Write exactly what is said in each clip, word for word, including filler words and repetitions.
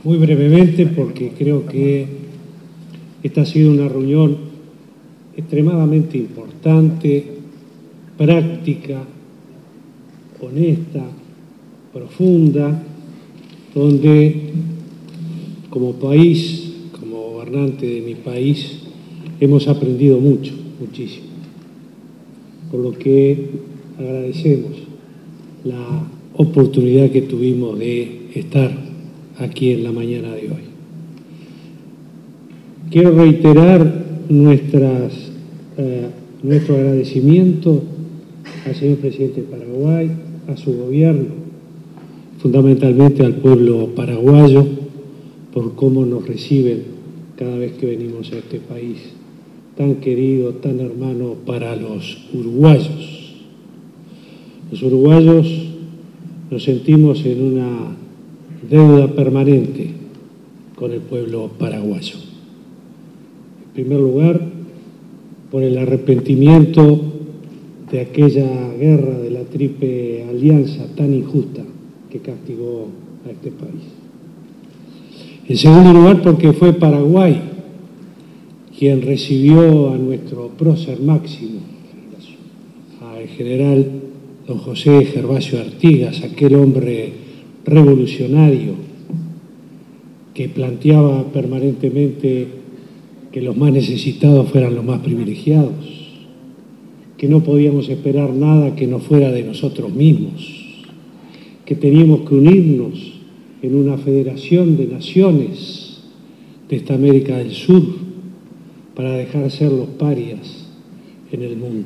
muy brevemente, porque creo que esta ha sido una reunión extremadamente importante, práctica, honesta, profunda, donde como país, como gobernante de mi país, hemos aprendido mucho, muchísimo, por lo que agradecemos la oportunidad que tuvimos de estar aquí en la mañana de hoy. Quiero reiterar nuestras, eh, nuestro agradecimiento al señor presidente de Paraguay, a su gobierno, fundamentalmente al pueblo paraguayo, por cómo nos reciben cada vez que venimos a este país tan querido, tan hermano para los uruguayos. Los uruguayos nos sentimos en una deuda permanente con el pueblo paraguayo. En primer lugar, por el arrepentimiento de aquella guerra de la Triple Alianza tan injusta que castigó a este país. En segundo lugar, porque fue Paraguay quien recibió a nuestro prócer máximo, al general don José Gervasio Artigas, aquel hombre revolucionario que planteaba permanentemente que los más necesitados fueran los más privilegiados, que no podíamos esperar nada que no fuera de nosotros mismos, que teníamos que unirnos en una federación de naciones de esta América del Sur para dejar de ser los parias en el mundo.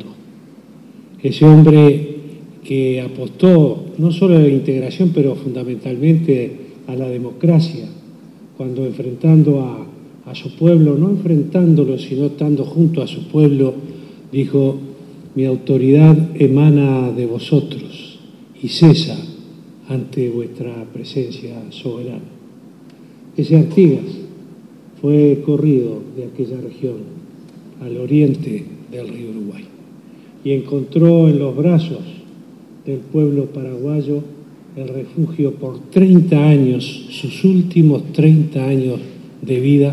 Ese hombre que apostó no solo a la integración, pero fundamentalmente a la democracia, cuando enfrentando a, a su pueblo, no enfrentándolo, sino estando junto a su pueblo, dijo: mi autoridad emana de vosotros y cesa ante vuestra presencia soberana. Ese Artigas fue corrido de aquella región al oriente del río Uruguay y encontró en los brazos del pueblo paraguayo el refugio por treinta años, sus últimos treinta años de vida,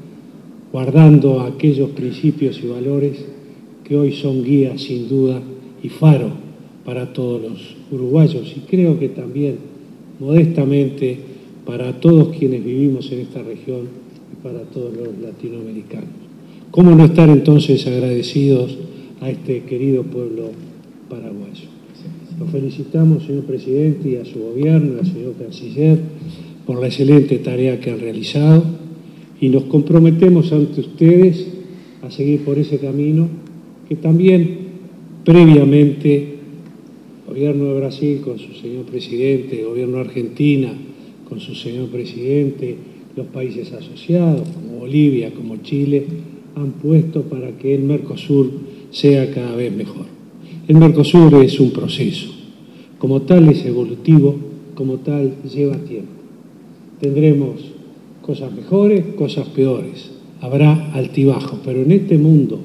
guardando aquellos principios y valores que hoy son guía sin duda y faro para todos los uruguayos, y creo que también modestamente para todos quienes vivimos en esta región y para todos los latinoamericanos. ¿Cómo no estar entonces agradecidos a este querido pueblo paraguayo? Lo felicitamos, señor presidente, y a su gobierno, al señor canciller, por la excelente tarea que han realizado, y nos comprometemos ante ustedes a seguir por ese camino que también previamente el gobierno de Brasil con su señor presidente, el gobierno de Argentina con su señor presidente, los países asociados como Bolivia, como Chile, han puesto para que el Mercosur sea cada vez mejor. El Mercosur es un proceso, como tal es evolutivo, como tal lleva tiempo. Tendremos cosas mejores, cosas peores, habrá altibajos, pero en este mundo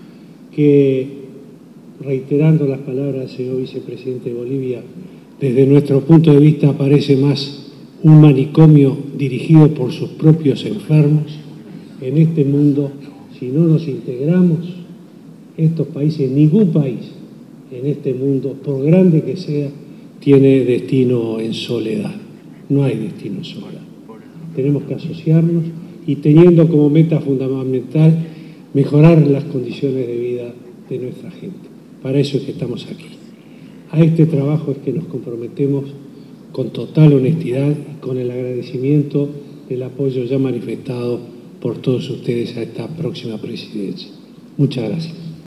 que, reiterando las palabras del señor vicepresidente de Bolivia, desde nuestro punto de vista parece más un manicomio dirigido por sus propios enfermos, en este mundo, si no nos integramos, estos países, ningún país en este mundo, por grande que sea, tiene destino en soledad. No hay destino en soledad. Tenemos que asociarnos y teniendo como meta fundamental mejorar las condiciones de vida de nuestra gente. Para eso es que estamos aquí. A este trabajo es que nos comprometemos con total honestidad y con el agradecimiento del apoyo ya manifestado por todos ustedes a esta próxima presidencia. Muchas gracias.